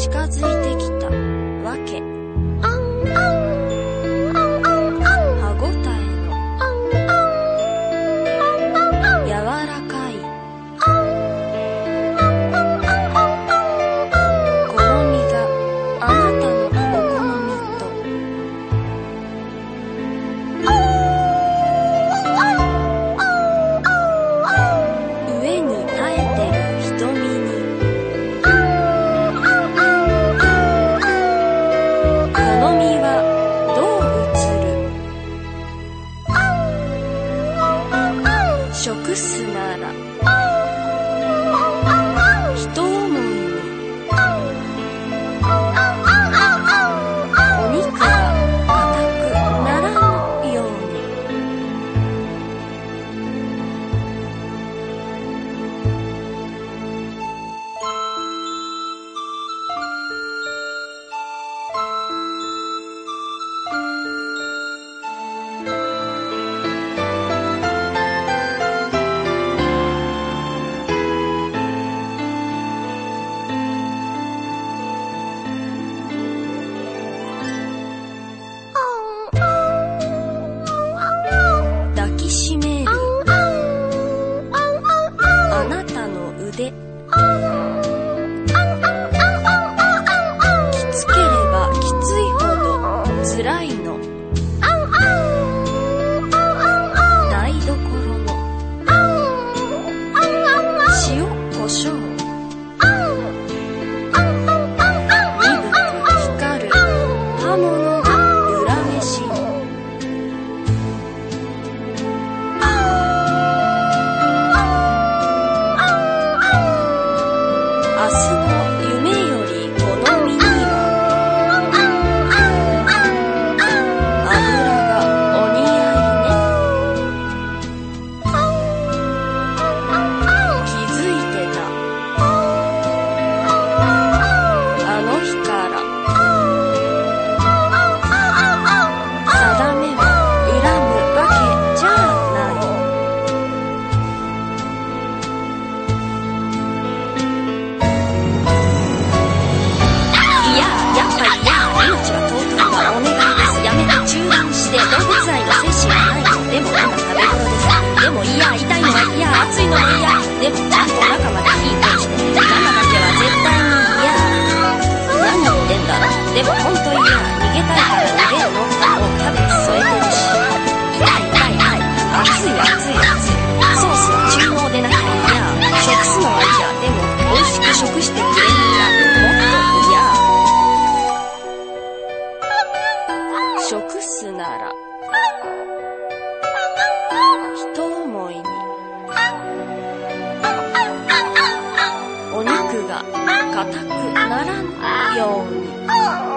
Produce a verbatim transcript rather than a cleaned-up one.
近づいてきたわけ。歯ごたえの柔らかい好みがあなたのお好みと上に耐えてる瞳に好みはどう映る？食すなら一思いにお肉が硬くならぬように。抱きしめるあなたの腕。きつければきついほどつらいの。台所の塩コショウ。鈍く光る刃物が裏飯に。明日の夢より好みには油がお似合いね。気づいてたあの日から定めは恨むわけじゃない。いや、やっぱりいや、命が尊いわ。お願いです。やめて中断して。動物愛の精神はないの。でも今食べ頃です。でもいや、痛いのは嫌、熱いのも嫌。でもちゃんと中まで火通して。中だけは絶対に嫌。何言ってんだろ。でもほんと嫌。逃げたいから腕を持ったのをキャベツ添えてるし。痛い痛い痛い。熱い熱い熱い。ソースは中濃でなきゃ嫌。食すのは嫌。でも美味しく食してくれるんだ。もっと嫌。食すなら一思いにお肉が硬くならぬように。